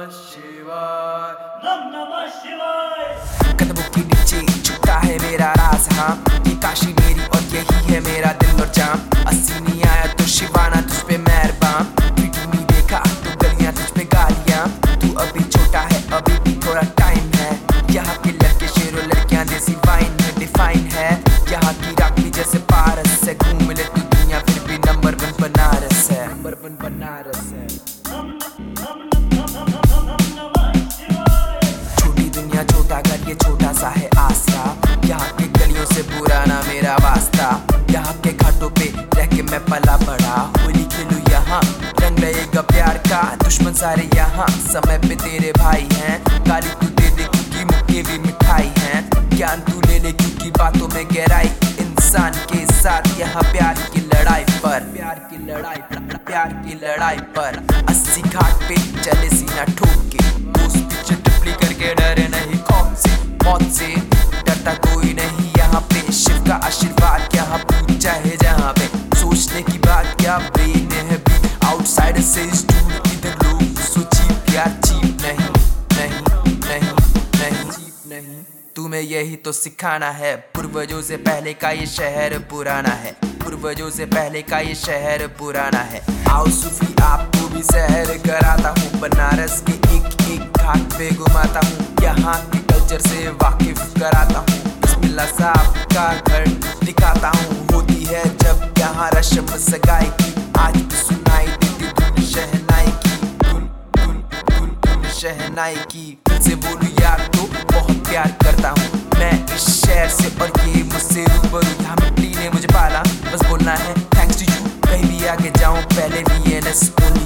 शिवाय, नम नमः शिवाय। कदमों के नीचे छुपता है मेरा राज, हाँ ये काशी मेरी और यही है मेरा दिल और जाम। अस्सी नहीं आया तो शिवाना तुझ पे मेहरबान, वीडियो नहीं देखा तो गलियां तुझ पे गालियां। तू अभी छोटा है अभी भी थोड़ा टाइम है, यहाँ के लड़के शेरों लड़कियां देसी वाइन में डिफाइन है। यहाँ की राखी जैसे पारस है, घूम ले तू दुनिया फिर भी नंबर 1 बनारस है, नंबर 1 बनारस है। छोटी दुनिया छोटा घर ये छोटा सा है आसरा, यहाँ के गलियों से पुराना मेरा वास्ता। यहाँ के घाटों पे रह के मैं पला बड़ा, होली खेलूं यहाँ रंग लगेगा प्यार का। दुश्मन सारे यहाँ समय पे तेरे भाई हैं, गाली तू दे दे क्योंकि मुक्के भी मिठाई हैं। ज्ञान तू ले ले क्योंकि बातों में गहराई, इंसान के साथ यहाँ प्यार की लड़ाई पर, प्यार की लड़ाई पर 80 घाट पे चले सीना ठोक के, दोस्त पीछे टिप्पणी करके डरे नहीं खौफ से, मौत से डरता कोई नहीं यहाँ पे। शिव का आशीर्वाद यहाँ पूछ चाहे जहाँ पे, सोचने की बात क्या ब्रेन है भी आउटसाइडर से दूर। इधर लोग सो चीप यार, चीप नहीं नहीं नहीं नहीं चीप नहीं। तुम्हें यही तो सिखाना है, पूर्वजों से पहले का ये शहर पुराना है, पूर्वजों से पहले का ये शहर पुराना है। आओ सूफी आपको भी सैर कराता हूँ, बनारस के एक घाट पे घुमाता हूँ, यहाँ के कल्चर से वाकिफ कराता हूँ। बिस्मिल्लाह साहब का घर दिखाता हूँ, होती है जब यहाँ रस्म सगाई की, आज भी सुनाई देती धुन शहनाई की, धुन शहनाई की। दिल से बोलूं यार तो बहुत प्यार करता हूँ मैं इस शहर से, और ये मुझसे रूबरू यहाँ मिट्टी ने मुझे पाला। बस बोलना है थैंक्स टू यू, कहीं भी आगे जाऊँ पहले VNS ओनली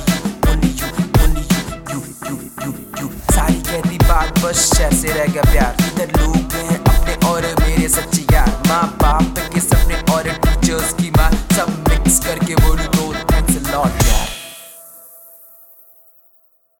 यू। सारी कहती बात बस शहर से रह गया प्यार, इधर लोग हैं अपने और मेरे सच्चे यार। माँ बाप के सपने और टीचर्स की माँ सब मिक्स करके बोलूं तो थैंक्स अ लॉट।